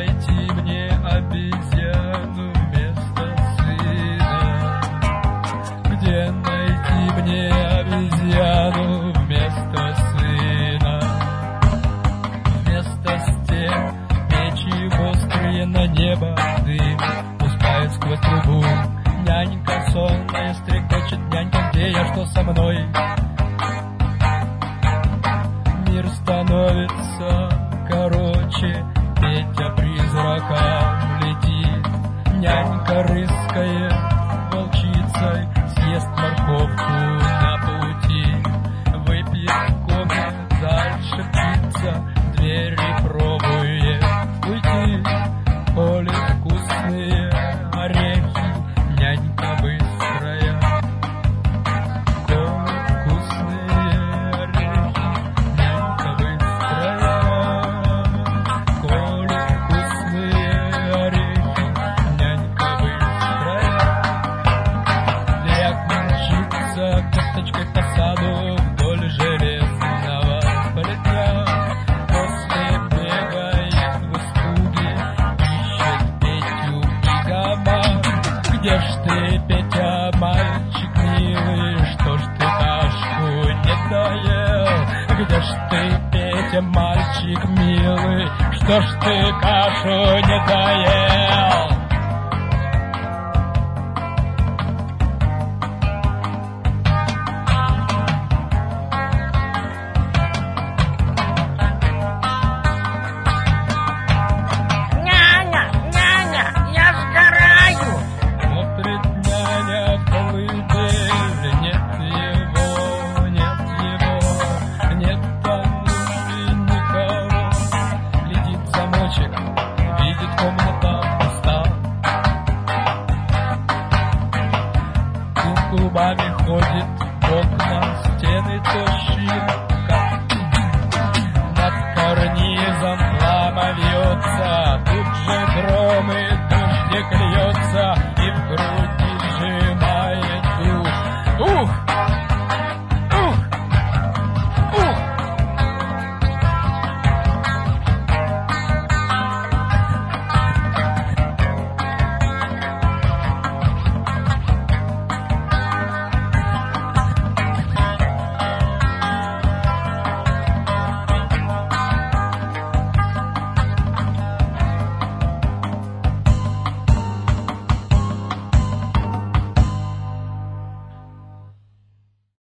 найти мне обезьяну вместо сына? Где найти мне обезьяну вместо сына? Вместо стен печи острые на небо дым пускает сквозь трубу. Нянька сонная стрекочет, нянька, где я, что со мной? Мир становится короче, Петя призраком летит. Нянька рыскает волчицей, съест морковку на пути. Выпьет кофе, дальше птица, двери пробует уйти. Коли вкусные орехи, нянька быстрая. Коли вкусные орехи, нянька быстрая. Коли вкусные орехи, нянька быстрая. Век мчится косточкой по саду вдоль железного плетня. После бегает в испуге, ищет Петю и гамак. Где ж ты, Петя, мальчик милый, что ж ты кашку не доел? Где ж ты, Петя, мальчик милый, что ж ты кашу не доел?